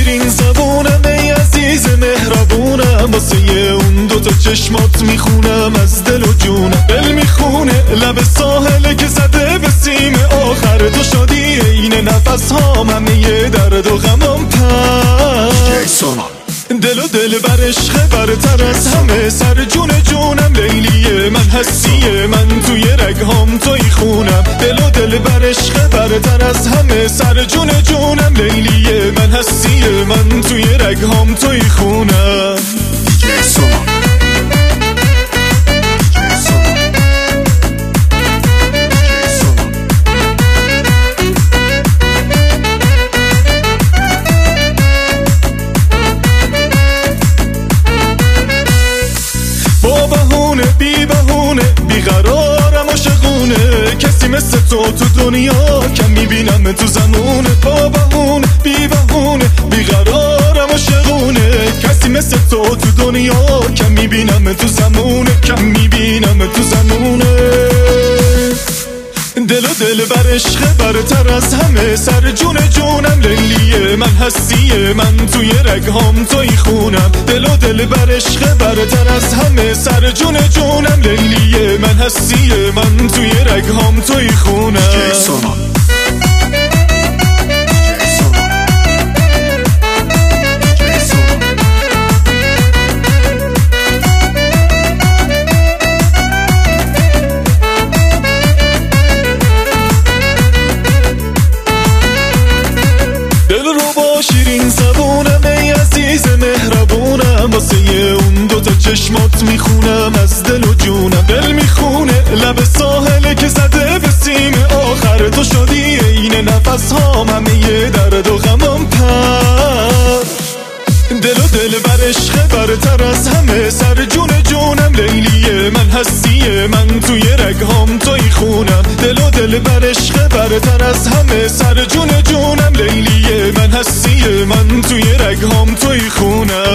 شیرین زبونم ای عزیز مهربونم، واسه اون دوتا چشمات میخونم از دل و جونم. دل میخونه لب ساحله که زده به سیم آخر، تو شادی این نفس هام، همه درد و غمام دل و دل بر عشق برتر از همه، سر جون جونم لیلی من، هستی من توی رگهام توی خونم. دل و دل بر عشق برتر از همه، سر جون جونم لیلی من، هستی من توی رگهام توی خونم. بی بهونه بیقرارم عاشقونه، کسی مثل تو دنیا کم میبینم تو زمونه. با بهونه بی بهونه بیقرارم عاشقونه، کسی مثل تو دنیا کم میبینم تو زمونه، کم میبینم تو زمونه. دل و دل بر عشق برتر از همه، سر جون جونم لیلی من، هستی من توی رگهام توی خونم. دل و دل بر عشق برتر از همه، سر جون جونم لیلی من، هستی من توی رگهام توی خونم. شیرین زبونم ای عزیز مهربونم، واسه اون دوتا چشمات میخونم از دل و جونم. دل میخونه لب ساحله که زده به سیم آخر، تو شادی این نفس هام، همه درد و غمام دل و دل بر عشق برتر از همه، سر جون جونم لیلی من، هستی من توی رگهام توی خونم. دل و دل بر عشق برتر از همه، سر جون جونم لیلی من، هستی من توی رگهام توی خونم.